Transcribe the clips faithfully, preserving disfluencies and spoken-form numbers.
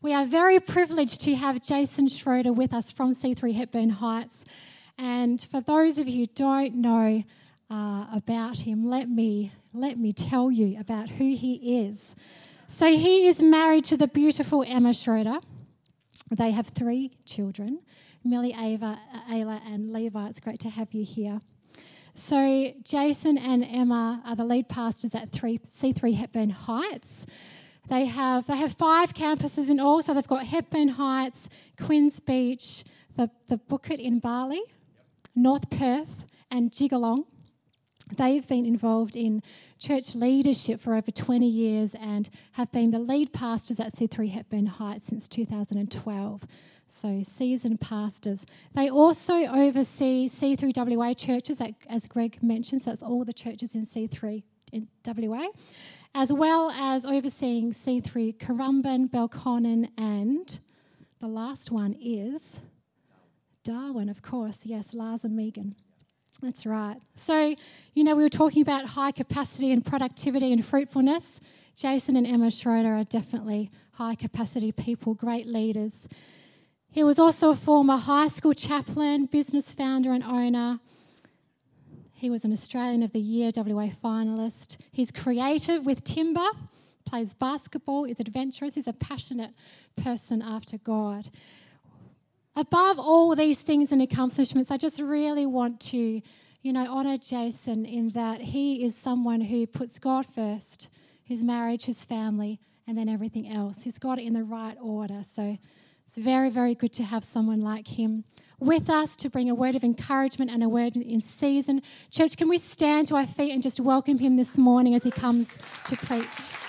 We are very privileged to have Jason Schroeder with us from C three Hepburn Heights. And for those of you who don't know uh, about him, let me let me tell you about who he is. So he is married to the beautiful Emma Schroeder. They have three children, Millie, Ava, Ayla and Levi. It's great to have you here. So Jason and Emma are the lead pastors at C three Hepburn Heights. They have they have five campuses in all. So they've got Hepburn Heights, Quinns Beach, the, the Bukit in Bali, North Perth and Jigalong. They've been involved in church leadership for over twenty years and have been the lead pastors at C three Hepburn Heights since two thousand twelve. So seasoned pastors. They also oversee C three W A churches, as Greg mentioned, so that's all the churches in C three in W A, as well as overseeing C three Currumbin, Belconnen, and the last one is Darwin, of course. Yes, Lars and Megan. That's right. So, you know, we were talking about high capacity and productivity and fruitfulness. Jason and Emma Schroeder are definitely high capacity people, great leaders. He was also a former high school chaplain, business founder and owner. He was an Australian of the Year W A finalist. He's creative with timber, plays basketball, is adventurous. He's a passionate person after God. Above all these things and accomplishments, I just really want to, you know, honour Jason in that he is someone who puts God first, his marriage, his family, and then everything else. He's got it in the right order. So it's very, very good to have someone like him with us to bring a word of encouragement and a word in season. Church, can we stand to our feet and just welcome him this morning as he comes to preach?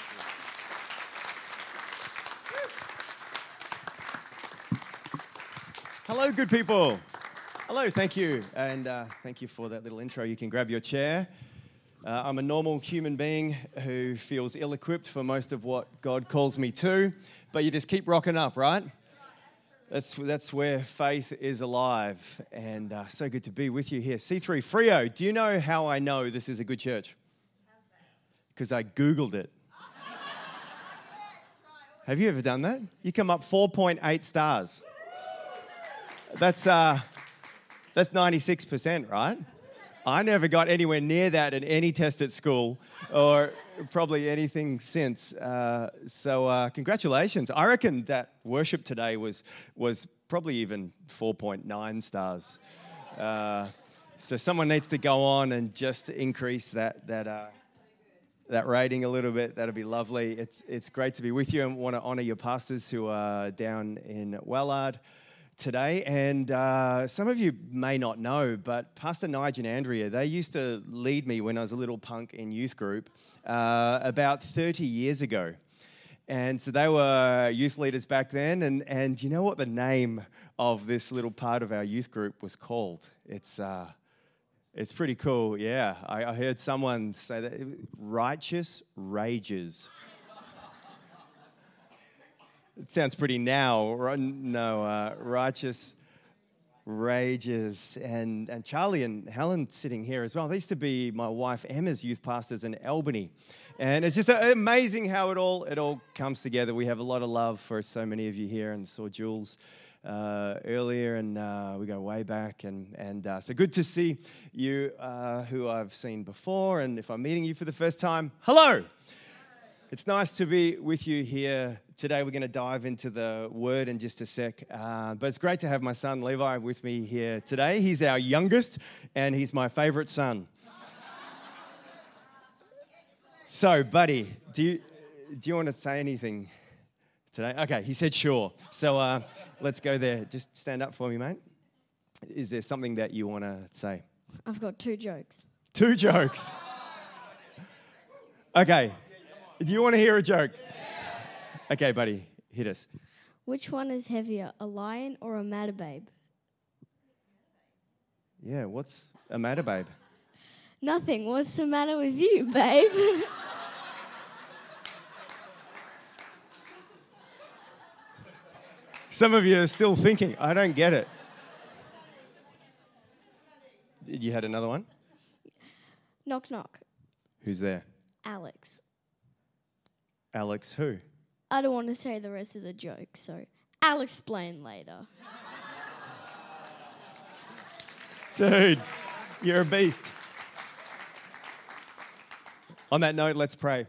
Hello, good people. Hello, thank you. And uh, thank you for that little intro. You can grab your chair. Uh, I'm a normal human being who feels ill-equipped for most of what God calls me to, but you just keep rocking up, right? That's that's where faith is alive, and uh, so good to be with you here. C three Freo, do you know how I know this is a good church? Because I Googled it. Have you ever done that? You come up four point eight stars. That's uh, that's ninety-six percent, right? I never got anywhere near that in any test at school or probably anything since. Uh, so uh, congratulations. I reckon that worship today was was probably even four point nine stars. Uh, so someone needs to go on and just increase that that uh, that rating a little bit. That'd be lovely. It's it's great to be with you, and want to honour your pastors who are down in Wellard today. And uh, some of you may not know, but Pastor Nigel and Andrea, they used to lead me when I was a little punk in youth group uh, about thirty years ago. And so they were youth leaders back then. And, and you know what the name of this little part of our youth group was called? It's uh, it's pretty cool, yeah. I, I heard someone say that, Righteous Rages. It sounds pretty now, right? No, uh, Righteous Rages. And, and Charlie and Helen sitting here as well. They used to be my wife Emma's youth pastors in Albany. And it's just amazing how it all it all comes together. We have a lot of love for so many of you here, and saw Jules uh, earlier, and uh, we go way back. And, and uh, so good to see you uh, who I've seen before. And if I'm meeting you for the first time, hello. It's nice to be with you here today. We're going to dive into the word in just a sec. Uh, but it's great to have my son Levi with me here today. He's our youngest, and he's my favourite son. So, buddy, do you do you want to say anything today? Okay, he said sure. So uh, let's go there. Just stand up for me, mate. Is there something that you want to say? I've got two jokes. Two jokes. Okay. Do you want to hear a joke? Yeah. Okay, buddy, hit us. Which one is heavier, a lion or a matter babe? Yeah, what's a matter, babe? Nothing. What's the matter with you, babe? Some of you are still thinking, I don't get it. You had another one? Knock, knock. Who's there? Alex. Alex who? I don't want to say the rest of the joke, so I'll explain later. Dude, you're a beast. On that note, let's pray.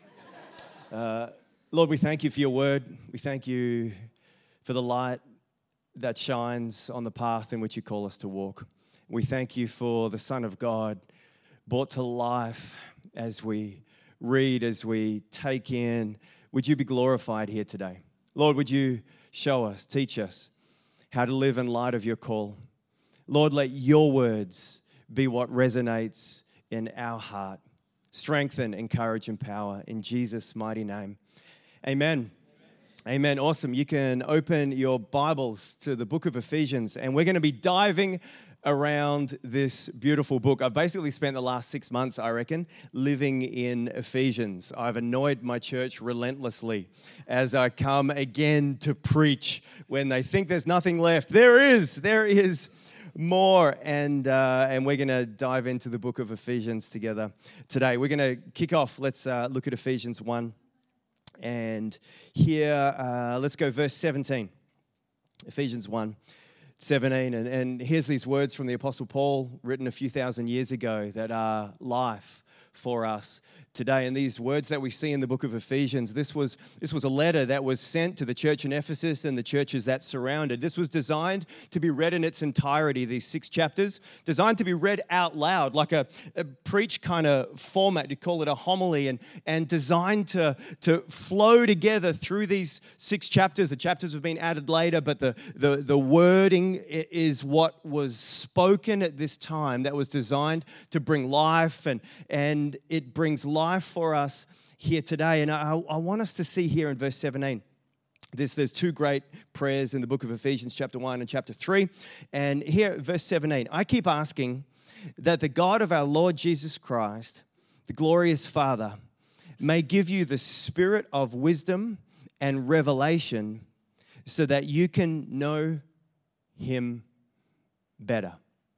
Uh, Lord, we thank you for your word. We thank you for the light that shines on the path in which you call us to walk. We thank you for the Son of God brought to life as we read, as we take in. Would you be glorified here today? Lord, would you show us, teach us how to live in light of your call? Lord, let your words be what resonates in our heart. Strengthen, encourage, empower in Jesus' mighty name. Amen. Amen. Awesome. You can open your Bibles to the book of Ephesians, and we're going to be diving around this beautiful book. I've basically spent the last six months, I reckon, living in Ephesians. I've annoyed my church relentlessly as I come again to preach when they think there's nothing left. There is. There is more, and uh, and we're going to dive into the book of Ephesians together today. We're going to kick off. Let's uh, look at Ephesians one, and here, uh, let's go verse seventeen. Ephesians one, seventeen, and, and here's these words from the Apostle Paul, written a few thousand years ago, that are life for us today. And these words that we see in the book of Ephesians, this was this was a letter that was sent to the church in Ephesus and the churches that surrounded. This was designed to be read in its entirety, these six chapters, designed to be read out loud, like a, a preach kind of format. You call it a homily, and, and designed to, to flow together through these six chapters. The chapters have been added later, but the, the, the wording is what was spoken at this time that was designed to bring life, and, and it brings life for us here today. And I, I want us to see here in verse seventeen, there's, there's two great prayers in the book of Ephesians, chapter one and chapter three. And here, verse seventeen, I keep asking that the God of our Lord Jesus Christ, the glorious Father, may give you the spirit of wisdom and revelation so that you can know him better.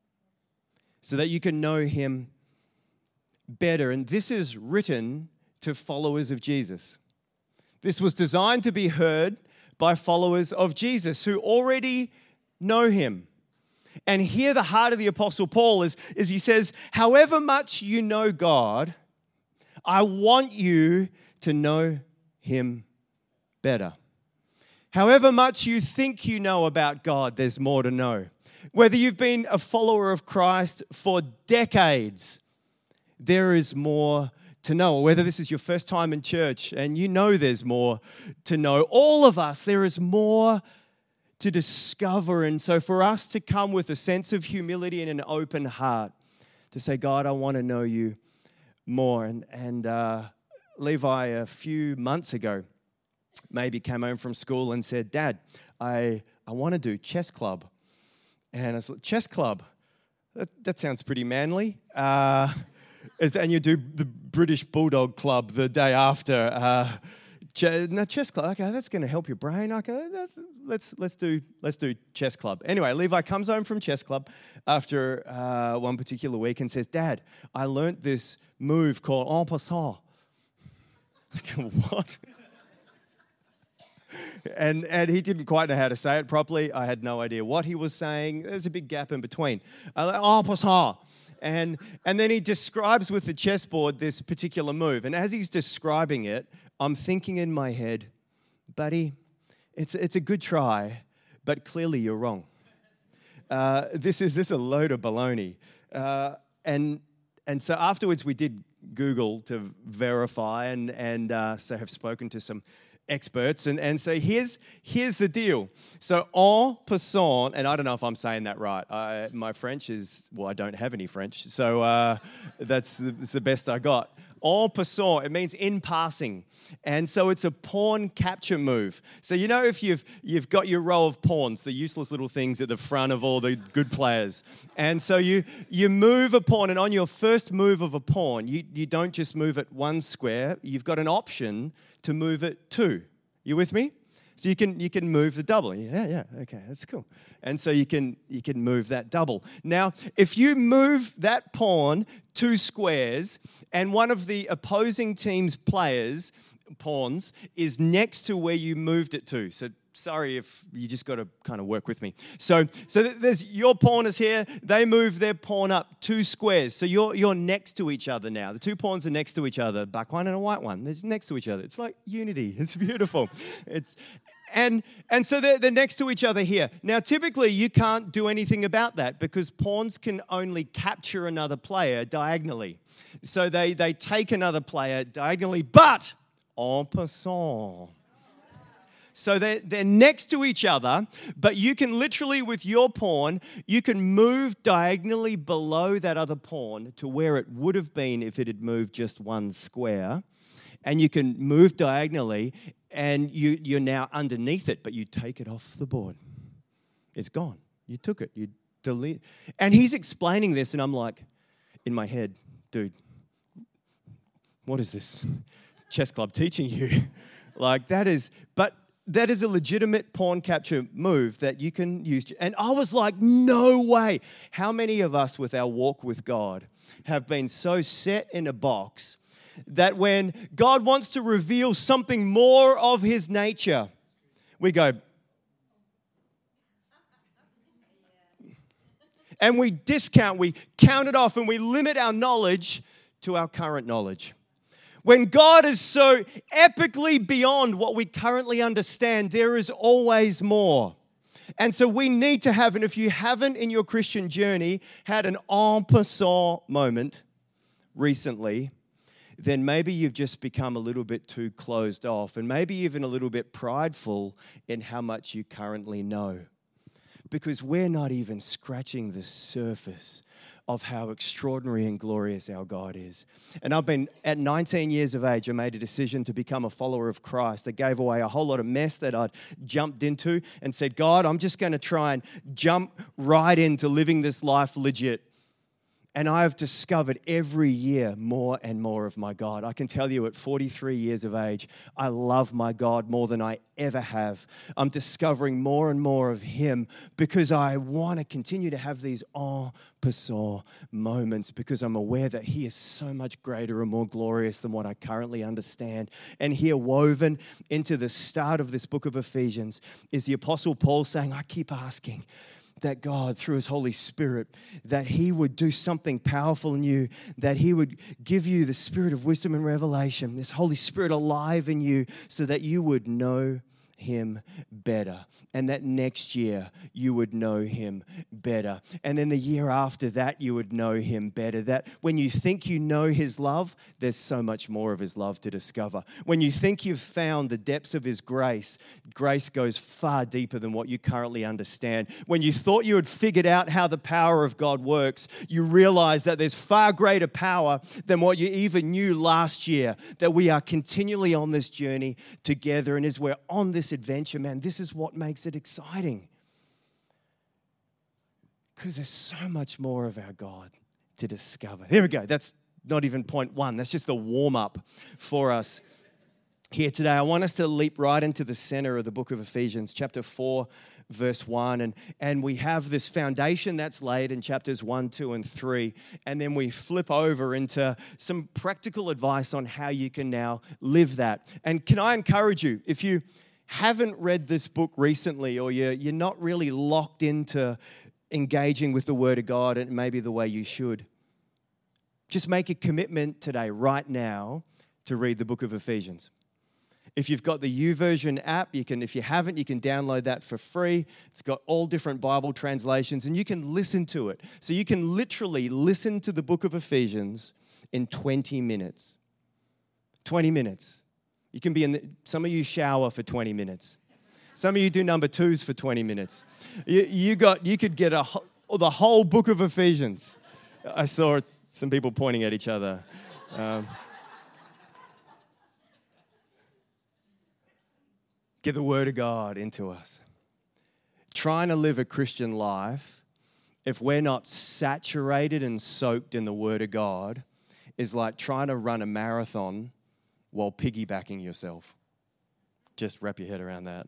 So that you can know him better. And this is written to followers of Jesus. This was designed to be heard by followers of Jesus who already know him. And here the heart of the Apostle Paul is, is he says, however much you know God, I want you to know him better. However much you think you know about God, there's more to know. Whether you've been a follower of Christ for decades, there is more to know. Or whether this is your first time in church and you know there's more to know. All of us, there is more to discover. And so for us to come with a sense of humility and an open heart to say, God, I want to know you more. And, and uh, Levi, a few months ago, maybe came home from school and said, Dad, I, I want to do chess club. And I was like, chess club? That, that sounds pretty manly. Uh Is, and you do the British Bulldog Club the day after. Uh, ch- no, chess club. Okay, that's going to help your brain. Okay, that's, let's let's do let's do chess club. Anyway, Levi comes home from chess club after uh, one particular week and says, "Dad, I learnt this move called en passant." What? And and he didn't quite know how to say it properly. I had no idea what he was saying. There's a big gap in between. En passant. And and then he describes with the chessboard this particular move. And as he's describing it, I'm thinking in my head, buddy, it's it's a good try, but clearly you're wrong. Uh, this is this is a load of baloney. Uh, and and so afterwards we did Google to verify, and and uh, so have spoken to some experts, and, and so here's here's the deal. So en passant, and I don't know if I'm saying that right. I, my French is, well, I don't have any French, so uh, that's, the, that's the best I got. En passant, it means in passing. And so it's a pawn capture move. So you know if you've you've got your row of pawns, the useless little things at the front of all the good players. And so you you move a pawn, and on your first move of a pawn, you, you don't just move it one square, you've got an option to move it two. You with me? So you can you can move the double. Yeah, yeah, okay, that's cool. And so you can you can move that double. Now, if you move that pawn two squares and one of the opposing team's players pawns is next to where you moved it to. So sorry if you just got to kind of work with me. So so there's your pawn is here. They move their pawn up two squares. So you're you're next to each other now. The two pawns are next to each other. Black one and a white one. They're just next to each other. It's like unity. It's beautiful. It's and and so they're, they're next to each other here. Now typically you can't do anything about that because pawns can only capture another player diagonally. So they they take another player diagonally, but en passant. So they're, they're next to each other, but you can literally, with your pawn, you can move diagonally below that other pawn to where it would have been if it had moved just one square. And you can move diagonally, and you, you're now underneath it, but you take it off the board. It's gone. You took it. You delete. And he's explaining this, and I'm like, in my head, dude, what is this chess club teaching you? Like that is, but that is a legitimate pawn capture move that you can use. And I was like, no way. How many of us with our walk with God have been so set in a box that when God wants to reveal something more of his nature, we go, and we discount, we count it off, and we limit our knowledge to our current knowledge. When God is so epically beyond what we currently understand, there is always more. And so we need to have, and if you haven't in your Christian journey had an en passant moment recently, then maybe you've just become a little bit too closed off and maybe even a little bit prideful in how much you currently know. Because we're not even scratching the surface of how extraordinary and glorious our God is. And I've been, at nineteen years of age, I made a decision to become a follower of Christ. I gave away a whole lot of mess that I'd jumped into and said, God, I'm just going to try and jump right into living this life legit. And I have discovered every year more and more of my God. I can tell you at forty-three years of age, I love my God more than I ever have. I'm discovering more and more of him because I want to continue to have these en passant moments because I'm aware that he is so much greater and more glorious than what I currently understand. And here woven into the start of this book of Ephesians is the Apostle Paul saying, I keep asking that God, through his Holy Spirit, that he would do something powerful in you, that he would give you the spirit of wisdom and revelation, this Holy Spirit alive in you so that you would know him better. And that next year you would know him better. And then the year after that you would know him better. That when you think you know his love, there's so much more of his love to discover. When you think you've found the depths of his grace, grace goes far deeper than what you currently understand. When you thought you had figured out how the power of God works, you realize that there's far greater power than what you even knew last year. That we are continually on this journey together, and as we're on this adventure, man, this is what makes it exciting. Because there's so much more of our God to discover. Here we go. That's not even point one. That's just the warm-up for us here today. I want us to leap right into the center of the book of Ephesians, chapter four, verse one. And, and we have this foundation that's laid in chapters one, two, and three. And then we flip over into some practical advice on how you can now live that. And can I encourage you, if you haven't read this book recently, or you're, you're not really locked into engaging with the Word of God and maybe the way you should, just make a commitment today, right now, to read the book of Ephesians. If you've got the YouVersion app, you can. If you haven't, you can download that for free. It's got all different Bible translations, and you can listen to it. So you can literally listen to the book of Ephesians in twenty minutes. twenty minutes. You can be in the, some of you shower for twenty minutes. Some of you do number twos for twenty minutes. You, you got, you could get a, the whole book of Ephesians. I saw some people pointing at each other. Um, get the Word of God into us. Trying to live a Christian life, if we're not saturated and soaked in the Word of God, is like trying to run a marathon while piggybacking yourself. Just wrap your head around that.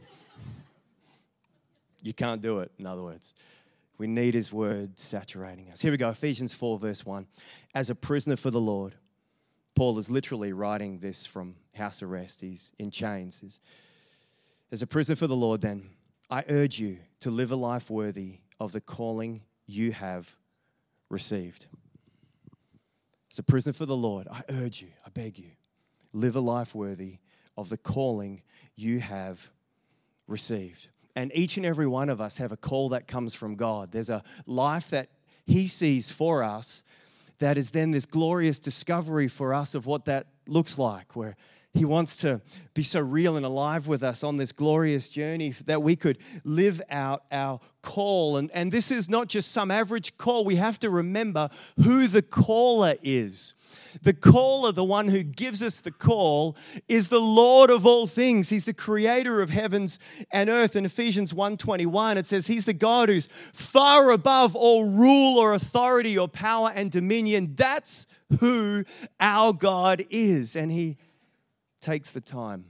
You can't do it, in other words. We need his word saturating us. Here we go, Ephesians four, verse one. As a prisoner for the Lord, Paul is literally writing this from house arrest. He's in chains. He's, as a prisoner for the Lord, then, I urge you to live a life worthy of the calling you have received. As a prisoner for the Lord, I urge you, I beg you, live a life worthy of the calling you have received. And each and every one of us have a call that comes from God. There's a life that He sees for us that is then this glorious discovery for us of what that looks like, where He wants to be so real and alive with us on this glorious journey that we could live out our call. And, and this is not just some average call. We have to remember who the caller is. The caller, the one who gives us the call, is the Lord of all things. He's the creator of heavens and earth. In Ephesians one twenty-one, it says He's the God who's far above all rule or authority or power and dominion. That's who our God is. And He takes the time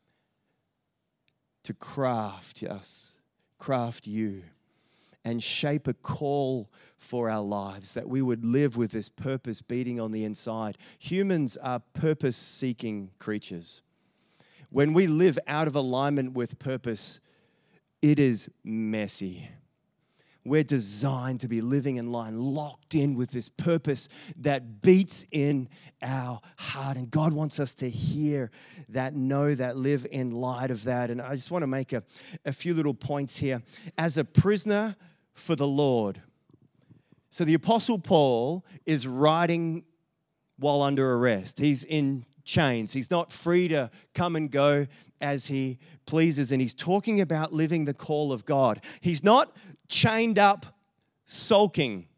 to craft us, craft you, and shape a call for our lives, that we would live with this purpose beating on the inside. Humans are purpose-seeking creatures. When we live out of alignment with purpose, it is messy. We're designed to be living in line, locked in with this purpose that beats in our heart. And God wants us to hear that, know that, live in light of that. And I just want to make a, a few little points here. As a prisoner for the Lord. So the Apostle Paul is writing while under arrest. He's in chains. He's not free to come and go as he pleases. And he's talking about living the call of God. He's not chained up, sulking.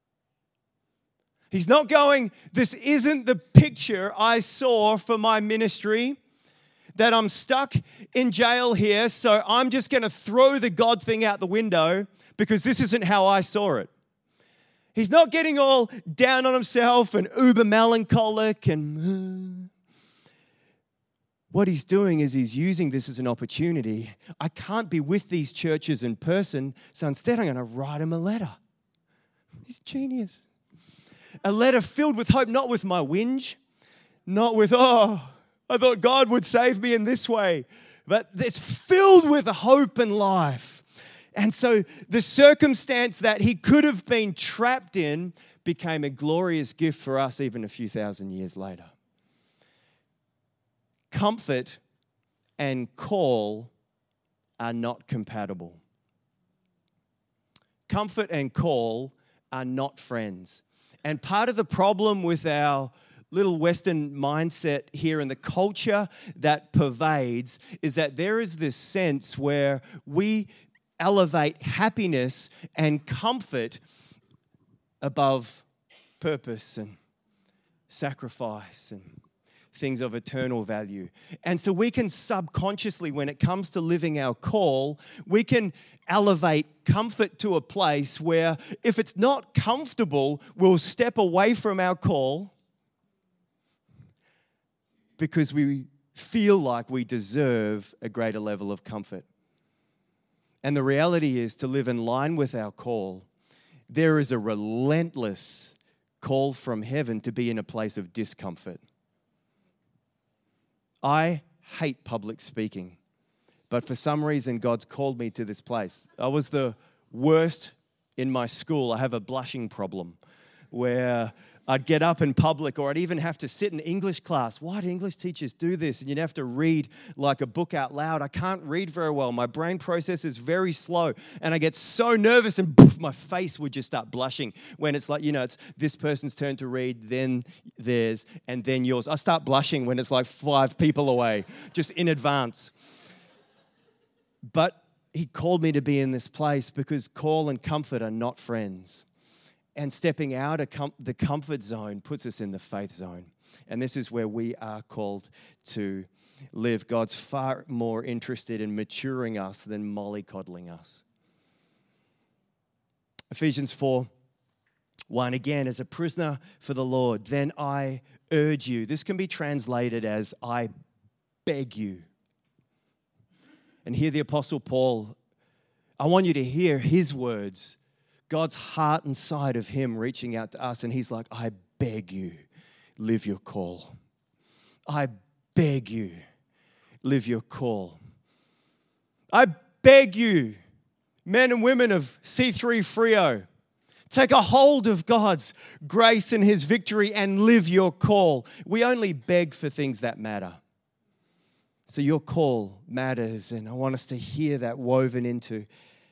He's not going, this isn't the picture I saw for my ministry, that I'm stuck in jail here, so I'm just going to throw the God thing out the window because this isn't how I saw it. He's not getting all down on himself and uber melancholic and... What he's doing is he's using this as an opportunity. I can't be with these churches in person, so instead I'm going to write him a letter. He's genius. A letter filled with hope, not with my whinge, not with, oh, I thought God would save me in this way, but it's filled with hope and life. And so the circumstance that he could have been trapped in became a glorious gift for us even a few thousand years later. Comfort and call are not compatible. Comfort and call are not friends. And part of the problem with our little Western mindset here and the culture that pervades is that there is this sense where we elevate happiness and comfort above purpose and sacrifice and things of eternal value. And so we can subconsciously, when it comes to living our call, we can elevate comfort to a place where if it's not comfortable, we'll step away from our call because we feel like we deserve a greater level of comfort. And the reality is, to live in line with our call, there is a relentless call from heaven to be in a place of discomfort. I hate public speaking, but for some reason, God's called me to this place. I was the worst in my school. I have a blushing problem where I'd get up in public, or I'd even have to sit in English class. Why do English teachers do this? And you'd have to read like a book out loud. I can't read very well. My brain process is very slow. And I get so nervous and poof, my face would just start blushing when it's like, you know, it's this person's turn to read, then theirs, and then yours. I start blushing when it's like five people away, just in advance. But he called me to be in this place because call and comfort are not friends. And stepping out of com- the comfort zone puts us in the faith zone. And this is where we are called to live. God's far more interested in maturing us than mollycoddling us. Ephesians four one, again, as a prisoner for the Lord, then I urge you. This can be translated as I beg you. And here the Apostle Paul, I want you to hear his words. God's heart inside of him reaching out to us, and he's like, I beg you, live your call. I beg you, live your call. I beg you, men and women of C three Frio, take a hold of God's grace and His victory and live your call. We only beg for things that matter. So your call matters, and I want us to hear that woven into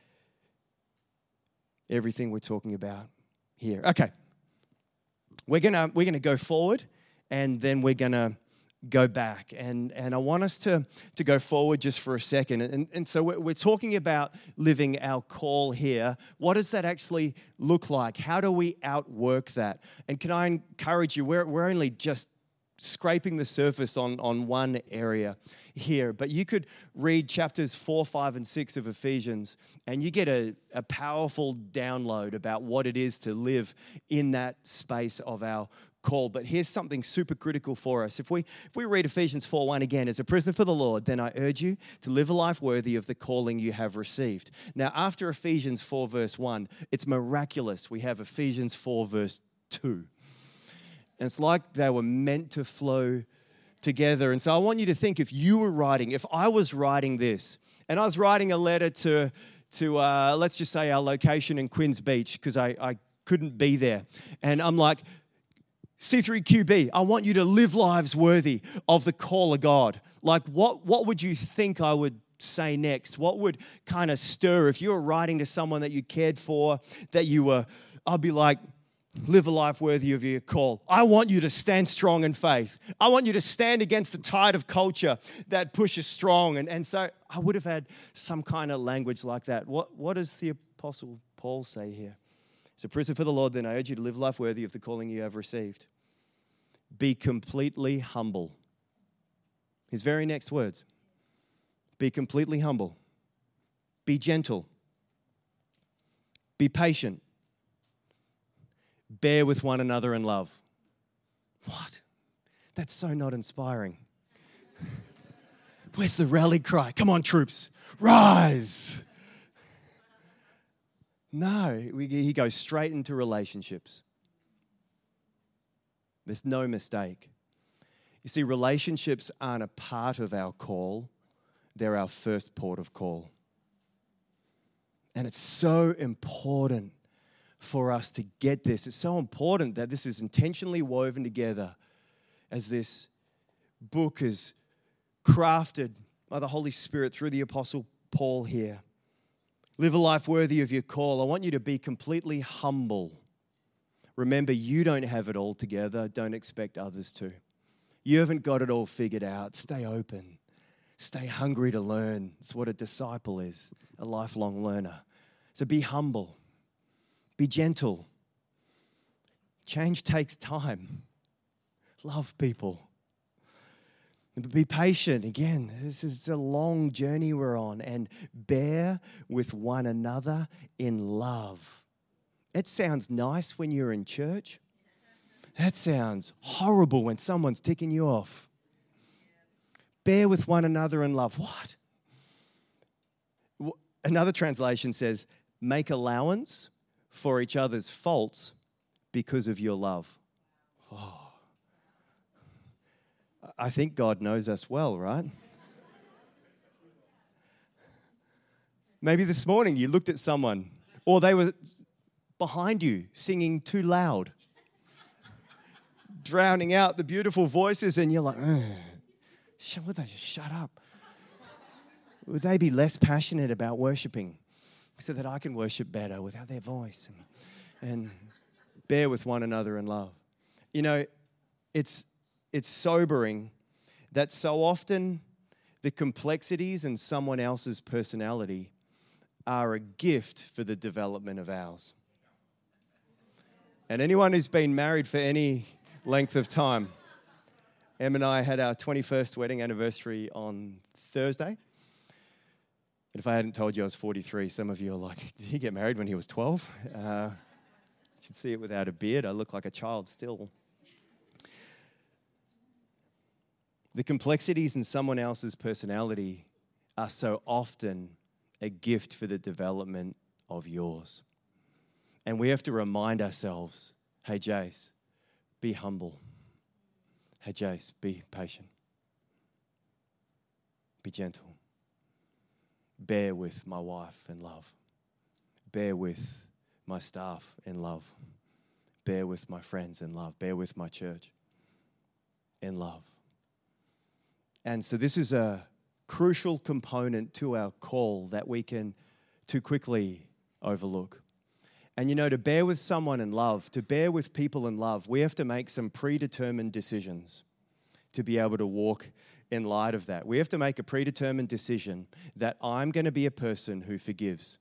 everything we're talking about here. Okay, we're gonna we're gonna go forward, and then we're gonna go back, and and I want us to to go forward just for a second, and and so we're, we're talking about living our call here. What does that actually look like? How do we outwork that? And can I encourage you? We're we're only just scraping the surface on on one area here, but you could read chapters four, five, and six of Ephesians, and you get a, a powerful download about what it is to live in that space of our call. But here's something super critical for us. If we if we read Ephesians four one again, as a prisoner for the Lord, then I urge you to live a life worthy of the calling you have received. Now, after Ephesians four verse one, it's miraculous. We have Ephesians four verse two. And it's like they were meant to flow together. And so I want you to think, if you were writing, if I was writing this, and I was writing a letter to, to uh, let's just say our location in Quinns Beach, because I, I couldn't be there. And I'm like, C three Q B, I want you to live lives worthy of the call of God. Like, what, what would you think I would say next? What would kind of stir? If you were writing to someone that you cared for, that you were, I'd be like, live a life worthy of your call. I want you to stand strong in faith. I want you to stand against the tide of culture that pushes strong. And, and so I would have had some kind of language like that. What, what does the Apostle Paul say here? So, prisoner for the Lord, then I urge you to live life worthy of the calling you have received. Be completely humble. His very next words. Be completely humble. Be gentle. Be patient. Bear with one another in love. What? That's so not inspiring. Where's the rally cry? Come on, troops, rise. No, we, he goes straight into relationships. There's no mistake. You see, relationships aren't a part of our call. They're our first port of call. And it's so important for us to get this. It's so important that this is intentionally woven together as this book is crafted by the Holy Spirit through the Apostle Paul here. Live a life worthy of your call. I want you to be completely humble. Remember, you don't have it all together. Don't expect others to. You haven't got it all figured out. Stay open. Stay hungry to learn. It's what a disciple is, a lifelong learner. So be humble. Be gentle. Change takes time. Love people. Be patient. Again, this is a long journey we're on. And bear with one another in love. It sounds nice when you're in church. That sounds horrible when someone's ticking you off. Bear with one another in love. What? Another translation says, make allowance for each other's faults because of your love. Oh. I think God knows us well, right? Maybe this morning you looked at someone, or they were behind you singing too loud, drowning out the beautiful voices, and you're like, would they just shut up? Would they be less passionate about worshiping so that I can worship better without their voice? And, and bear with one another in love. You know, it's it's sobering that so often the complexities in someone else's personality are a gift for the development of ours. And anyone who's been married for any length of time, Em and I had our twenty-first wedding anniversary on Thursday. And if I hadn't told you I was forty-three, some of you are like, did he get married when he was twelve? Uh, you should see it without a beard. I look like a child still. The complexities in someone else's personality are so often a gift for the development of yours. And we have to remind ourselves, hey, Jace, be humble. Hey, Jace, be patient. Be gentle. Bear with my wife in love. Bear with my staff in love. Bear with my friends in love. Bear with my church in love. And so this is a crucial component to our call that we can too quickly overlook. And you know, to bear with someone in love, to bear with people in love, we have to make some predetermined decisions to be able to walk in light of that. We have to make a predetermined decision that I'm going to be a person who forgives.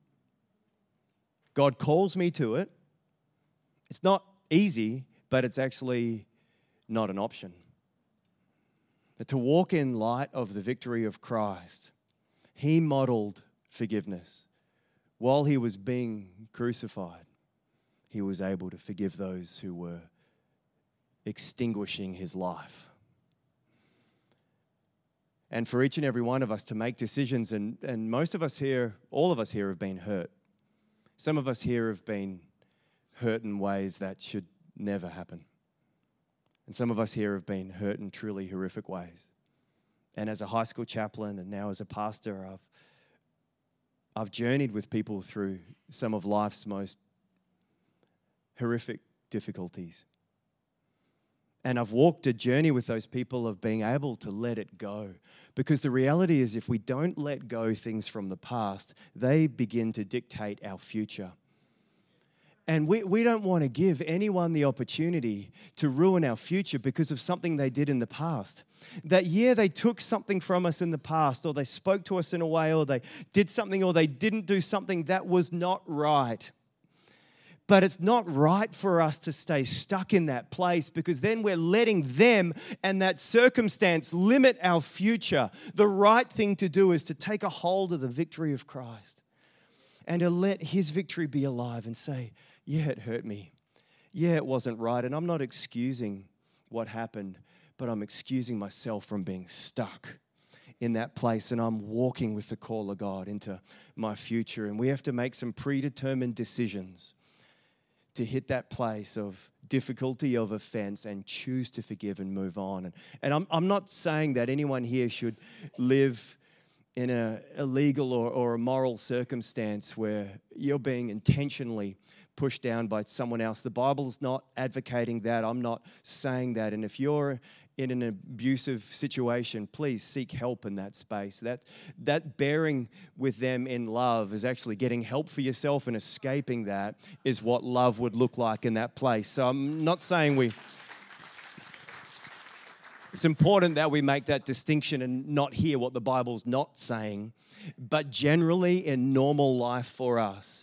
God calls me to it. It's not easy, but it's actually not an option. That to walk in light of the victory of Christ, he modeled forgiveness. While he was being crucified, he was able to forgive those who were extinguishing his life. And for each and every one of us to make decisions, and, and most of us here, all of us here have been hurt. Some of us here have been hurt in ways that should never happen. And some of us here have been hurt in truly horrific ways. And as a high school chaplain and now as a pastor, I've I've journeyed with people through some of life's most horrific difficulties. And I've walked a journey with those people of being able to let it go. Because the reality is, if we don't let go things from the past, they begin to dictate our future. And we, we don't want to give anyone the opportunity to ruin our future because of something they did in the past. That, yeah, they took something from us in the past, or they spoke to us in a way, or they did something, or they didn't do something that was not right. But it's not right for us to stay stuck in that place, because then we're letting them and that circumstance limit our future. The right thing to do is to take a hold of the victory of Christ and to let his victory be alive and say, yeah, it hurt me. Yeah, it wasn't right. And I'm not excusing what happened, but I'm excusing myself from being stuck in that place. And I'm walking with the call of God into my future. And we have to make some predetermined decisions to hit that place of difficulty, of offense, and choose to forgive and move on. And, and I'm, I'm not saying that anyone here should live in a illegal or, or a moral circumstance where you're being intentionally pushed down by someone else. The Bible's not advocating that. I'm not saying that. And if you're in an abusive situation, please seek help in that space. That, that bearing with them in love is actually getting help for yourself, and escaping that is what love would look like in that place. So I'm not saying we... It's important that we make that distinction and not hear what the Bible's not saying. But generally, in normal life for us,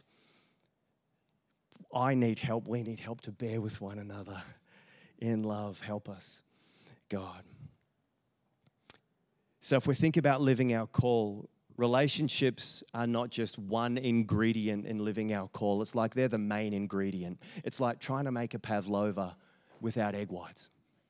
I need help. We need help to bear with one another in love. Help us, God. So if we think about living our call, relationships are not just one ingredient in living our call. It's like they're the main ingredient. It's like trying to make a pavlova without egg whites.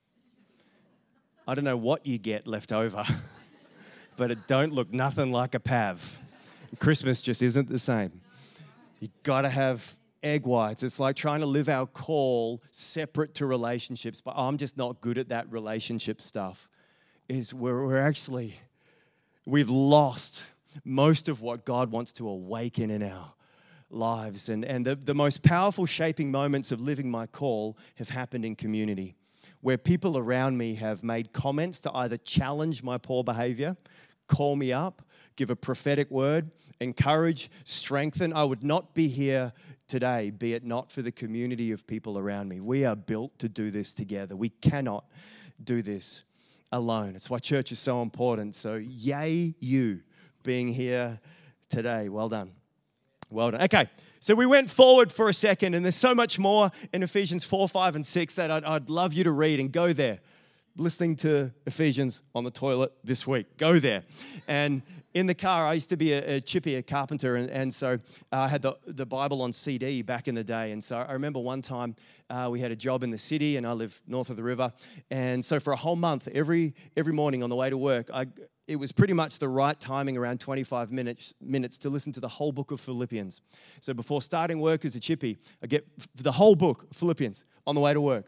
I don't know what you get left over, but it don't look nothing like a pav. Christmas just isn't the same. You got to have egg whites. It's like trying to live our call separate to relationships, but I'm just not good at that relationship stuff. Is where we're actually, we've lost most of what God wants to awaken in our lives. And, and the, the most powerful shaping moments of living my call have happened in community, where people around me have made comments to either challenge my poor behavior, call me up, give a prophetic word, encourage, strengthen. I would not be here today, be it not for the community of people around me. We are built to do this together. We cannot do this alone. It's why church is so important. So yay you being here today. Well done. Well done. Okay, so we went forward for a second, and there's so much more in Ephesians four, five, and six that I'd, I'd love you to read and go there. Listening to Ephesians on the toilet this week. Go there. And in the car, I used to be a, a chippy, a carpenter, and, and so uh, I had the, the Bible on C D back in the day. And so I remember one time uh, we had a job in the city, and I live north of the river. And so for a whole month, every every morning on the way to work, I, it was pretty much the right timing, around twenty-five minutes, minutes to listen to the whole book of Philippians. So before starting work as a chippy, I get the whole book, Philippians, on the way to work.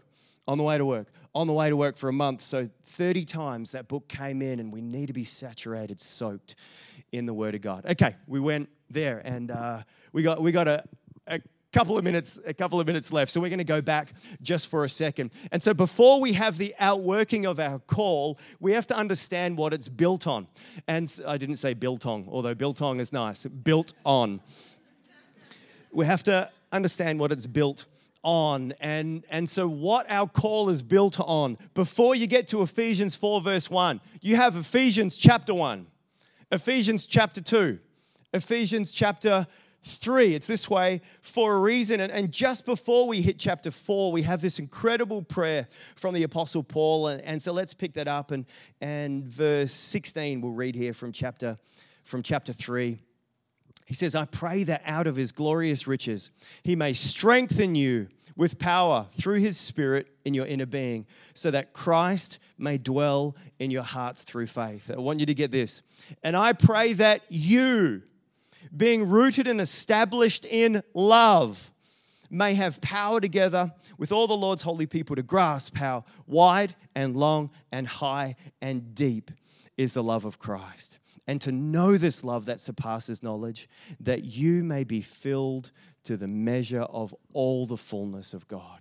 on the way to work, on the way to work for a month. So thirty times that book came in, and we need to be saturated, soaked in the Word of God. Okay, we went there, and uh, we got we got a, a couple of minutes, a couple of minutes left. So we're going to go back just for a second. And so before we have the outworking of our call, we have to understand what it's built on. And I didn't say biltong, although biltong is nice. Built on. We have to understand what it's built on. And, and so what our call is built on. Before you get to Ephesians four verse one, you have Ephesians chapter one, Ephesians chapter two, Ephesians chapter three. It's this way for a reason. And, and just before we hit chapter four, we have this incredible prayer from the Apostle Paul. And, and so let's pick that up. And, and verse sixteen, we'll read here from chapter, from chapter three. He says, I pray that out of his glorious riches, he may strengthen you with power through his Spirit in your inner being, so that Christ may dwell in your hearts through faith. I want you to get this. And I pray that you, being rooted and established in love, may have power together with all the Lord's holy people to grasp how wide and long and high and deep is the love of Christ. And to know this love that surpasses knowledge, that you may be filled to the measure of all the fullness of God.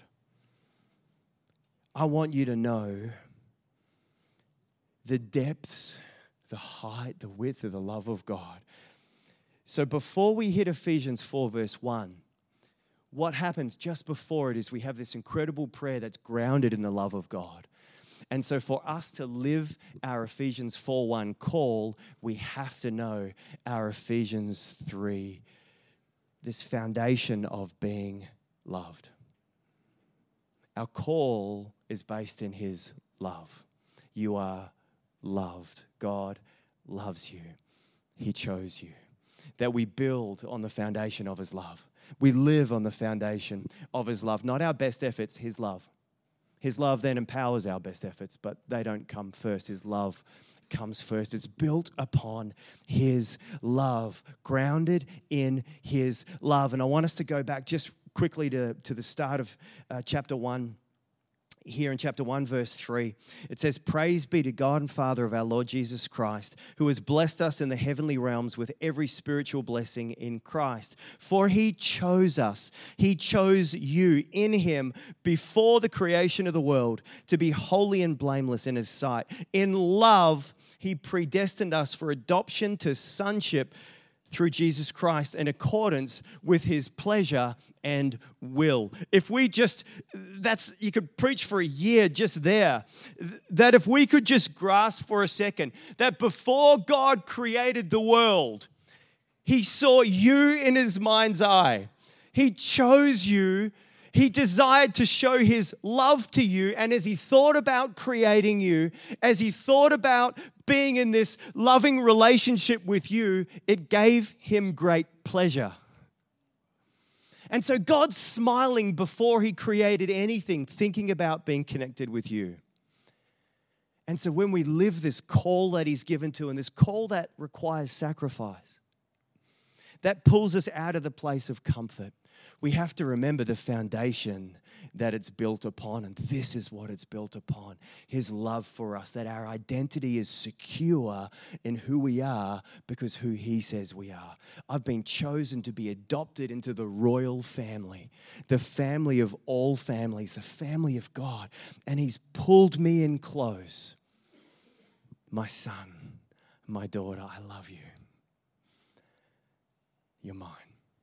I want you to know the depths, the height, the width of the love of God. So before we hit Ephesians four verse one, what happens just before it is we have this incredible prayer that's grounded in the love of God. And so for us to live our Ephesians four one call, we have to know our Ephesians three, this foundation of being loved. Our call is based in his love. You are loved. God loves you. He chose you. That we build on the foundation of his love. We live on the foundation of his love. Not our best efforts, his love. His love then empowers our best efforts, but they don't come first. His love comes first. It's built upon his love, grounded in his love. And I want us to go back just quickly to, to the start of uh, chapter one. Here in chapter one, verse three, it says, Praise be to God and Father of our Lord Jesus Christ, who has blessed us in the heavenly realms with every spiritual blessing in Christ. For he chose us, he chose you in him before the creation of the world to be holy and blameless in his sight. In love, he predestined us for adoption to sonship through Jesus Christ in accordance with his pleasure and will. If we just, that's, you could preach for a year just there, that if we could just grasp for a second that before God created the world, he saw you in his mind's eye. He chose you. He desired to show his love to you. And as he thought about creating you, as he thought about being in this loving relationship with you, it gave him great pleasure. And so God's smiling before he created anything, thinking about being connected with you. And so when we live this call that he's given to, and this call that requires sacrifice, that pulls us out of the place of comfort, we have to remember the foundation that it's built upon, and this is what it's built upon, his love for us, that our identity is secure in who we are because who he says we are. I've been chosen to be adopted into the royal family, the family of all families, the family of God, and he's pulled me in close. My son, my daughter, I love you. You're mine.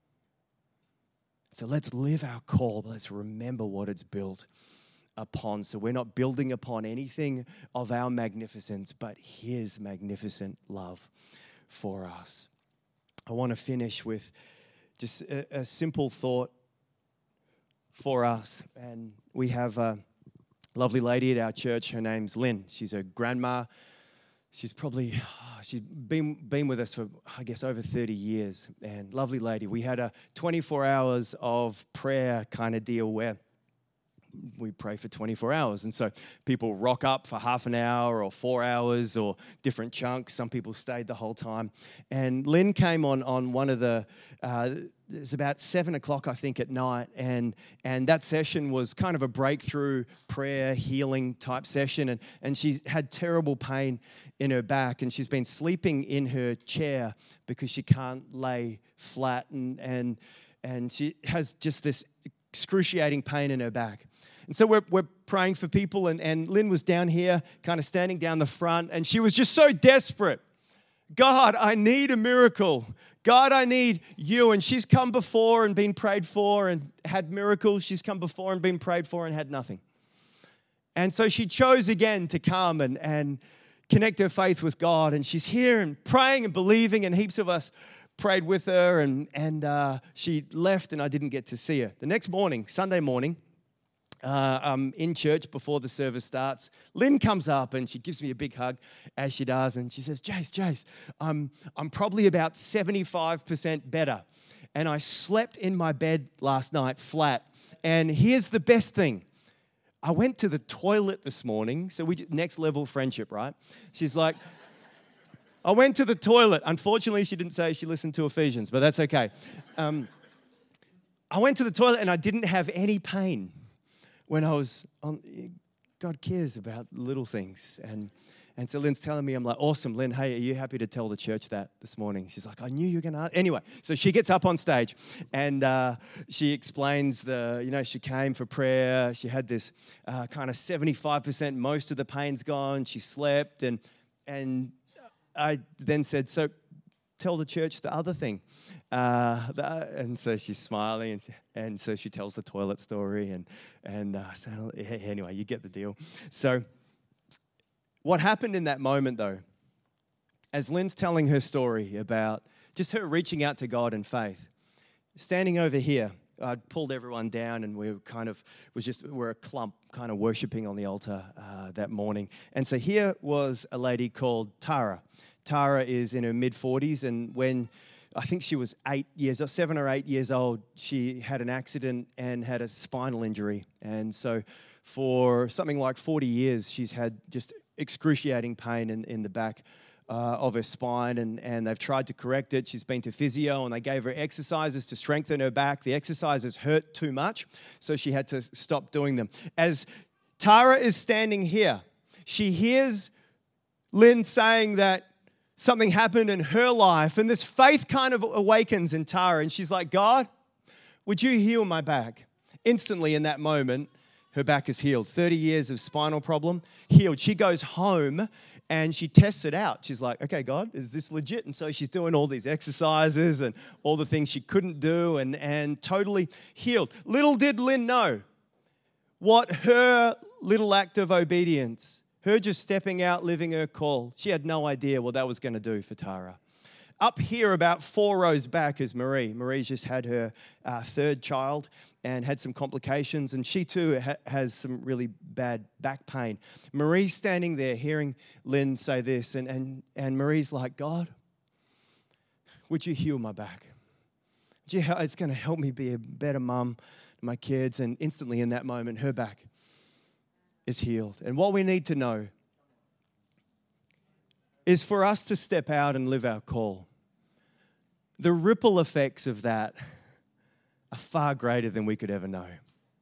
So let's live our call, but let's remember what it's built upon. So we're not building upon anything of our magnificence, but his magnificent love for us. I want to finish with just a, a simple thought for us. And we have a lovely lady at our church. Her name's Lynn. She's a grandma. She's probably, oh, she's been been with us for, I guess, over thirty years. And lovely lady. We had a twenty-four hours of prayer kind of deal where we pray for twenty-four hours. And so people rock up for half an hour or four hours or different chunks. Some people stayed the whole time. And Lynn came on on one of the, uh, it was about seven o'clock, I think, at night. And and that session was kind of a breakthrough prayer, healing type session. And, and she had terrible pain in her back. And she's been sleeping in her chair because she can't lay flat. And, and, and she has just this excruciating pain in her back. And so we're, we're praying for people, and, and Lynn was down here, kind of standing down the front, and she was just so desperate. God, I need a miracle. God, I need you. And she's come before and been prayed for and had miracles. She's come before and been prayed for and had nothing. And so she chose again to come and, and connect her faith with God. And she's here and praying and believing, and heaps of us prayed with her, and, and uh, she left, and I didn't get to see her. The next morning, Sunday morning, Uh, I'm in church before the service starts. Lynn comes up and she gives me a big hug, as she does, and she says, Jace, Jace, I'm, I'm probably about seventy-five percent better, and I slept in my bed last night flat, and here's the best thing. I went to the toilet this morning, so we next level friendship, right? She's like, I went to the toilet. Unfortunately, she didn't say she listened to Ephesians, but that's okay. Um, I went to the toilet and I didn't have any pain. When I was on, God cares about little things. And and so Lynn's telling me, I'm like, awesome, Lynn, hey, are you happy to tell the church that this morning? She's like, I knew you were going to ask. Anyway, so she gets up on stage and uh, she explains the, you know, she came for prayer. She had this uh, kind of seventy-five percent, most of the pain's gone. She slept. And, and I then said, so tell the church the other thing. Uh, the, and so she's smiling, and, and so she tells the toilet story, and and uh, so anyway, you get the deal. So what happened in that moment, though, as Lynn's telling her story about just her reaching out to God in faith, standing over here, I'd pulled everyone down, and we were kind of was just we're a clump, kind of worshiping on the altar uh, that morning. And so here was a lady called Tara. Tara is in her mid forties, and when I think she was eight years or seven or eight years old, she had an accident and had a spinal injury. And so for something like forty years, she's had just excruciating pain in, in the back uh, of her spine, and, and they've tried to correct it. She's been to physio, and they gave her exercises to strengthen her back. The exercises hurt too much, so she had to stop doing them. As Tara is standing here, she hears Lynn saying that something happened in her life, and this faith kind of awakens in Tara, and she's like, God, would you heal my back? Instantly in that moment, her back is healed. thirty years of spinal problem, healed. She goes home and she tests it out. She's like, okay, God, is this legit? And so she's doing all these exercises and all the things she couldn't do, and, and totally healed. Little did Lynn know what her little act of obedience, her just stepping out, living her call, she had no idea what that was going to do for Tara. Up here, about four rows back, is Marie. Marie's just had her uh, third child and had some complications, and she too ha- has some really bad back pain. Marie's standing there hearing Lynn say this, and, and, and Marie's like, God, would you heal my back? Would you, it's going to help me be a better mum to my kids. And instantly in that moment, her back is healed. And what we need to know is for us to step out and live our call. The ripple effects of that are far greater than we could ever know.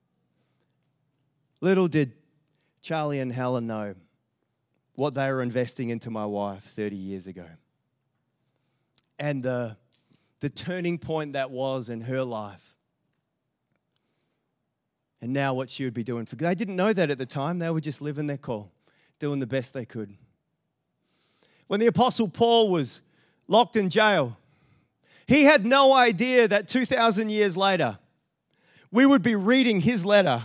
Little did Charlie and Helen know what they were investing into my wife thirty years ago. And the, the turning point that was in her life. And now what she would be doing. For they didn't know that at the time. They were just living their call, doing the best they could. When the Apostle Paul was locked in jail, he had no idea that two thousand years later, we would be reading his letter.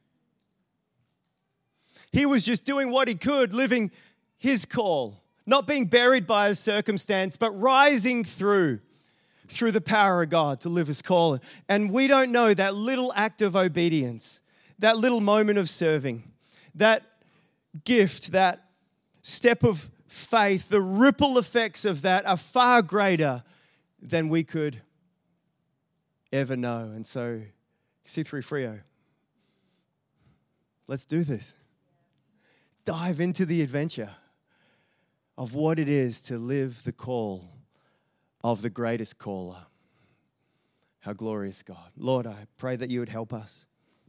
He was just doing what he could, living his call, not being buried by his circumstance, but rising through, through the power of God to live his call. And we don't know that little act of obedience, that little moment of serving, that gift, that step of faith, the ripple effects of that are far greater than we could ever know. And so, C three Frio, Let's do this. Dive into the adventure of what it is to live the call of the greatest caller. How glorious God. Lord, I pray that you would help us.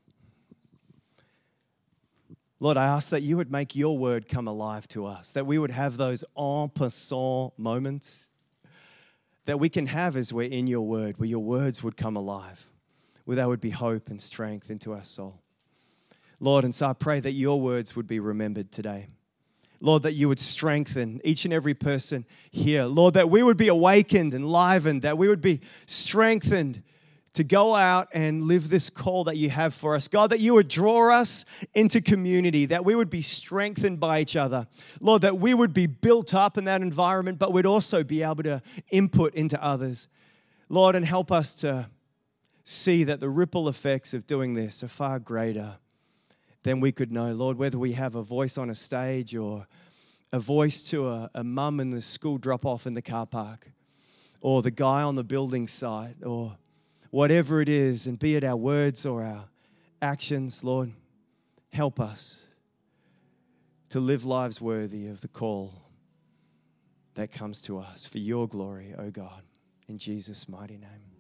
Lord, I ask that you would make your word come alive to us, that we would have those en passant moments that we can have as we're in your word, where your words would come alive, where there would be hope and strength into our soul. Lord, and so I pray that your words would be remembered today. Lord, that you would strengthen each and every person here. Lord, that we would be awakened, enlivened, that we would be strengthened to go out and live this call that you have for us. God, that you would draw us into community, that we would be strengthened by each other. Lord, that we would be built up in that environment, but we'd also be able to input into others. Lord, and help us to see that the ripple effects of doing this are far greater than we could know. Lord, whether we have a voice on a stage or a voice to a, a mum in the school drop-off in the car park, or the guy on the building site, or whatever it is, and be it our words or our actions, Lord, help us to live lives worthy of the call that comes to us for your glory, oh God, in Jesus' mighty name.